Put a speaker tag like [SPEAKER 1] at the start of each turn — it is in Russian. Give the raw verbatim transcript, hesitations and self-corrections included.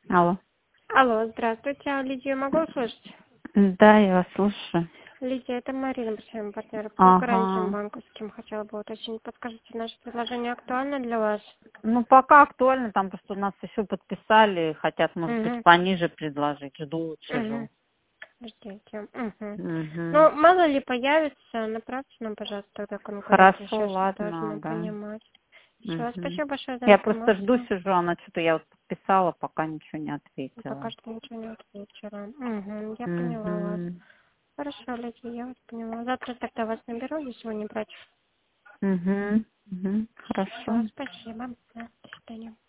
[SPEAKER 1] Алло.
[SPEAKER 2] Алло, здравствуйте. А Лидию могу услышать?
[SPEAKER 1] Да, я вас слушаю.
[SPEAKER 2] Лидия, это Марина, своим партнером по гарантиям
[SPEAKER 1] Ага.
[SPEAKER 2] банковским. Хотела бы уточнить. Подскажите, наше предложение актуально для вас?
[SPEAKER 1] Ну, пока актуально, там просто нас еще подписали, хотят, может быть,
[SPEAKER 2] Угу.
[SPEAKER 1] пониже предложить. Жду,
[SPEAKER 2] Угу.
[SPEAKER 1] сижу.
[SPEAKER 2] Ждите. Угу.
[SPEAKER 1] Угу.
[SPEAKER 2] Ну, мало ли появится, направьте нам, пожалуйста, тогда конкуренты
[SPEAKER 1] Хорошо,
[SPEAKER 2] еще, чтобы
[SPEAKER 1] ладно,
[SPEAKER 2] должны
[SPEAKER 1] ага.
[SPEAKER 2] понимать. Все,
[SPEAKER 1] Угу.
[SPEAKER 2] спасибо большое за
[SPEAKER 1] Я просто жду,
[SPEAKER 2] информацию.
[SPEAKER 1] сижу, она что-то я вот подписала, пока ничего не
[SPEAKER 2] Пока
[SPEAKER 1] ответила.
[SPEAKER 2] что ничего не ответила. Угу. Я поняла вас.
[SPEAKER 1] Угу.
[SPEAKER 2] Хорошо, Лидия, я вас поняла. Завтра тогда вас наберу, если вы не против.
[SPEAKER 1] Угу. Угу.
[SPEAKER 2] Все,
[SPEAKER 1] Хорошо.
[SPEAKER 2] спасибо. Да, до свидания.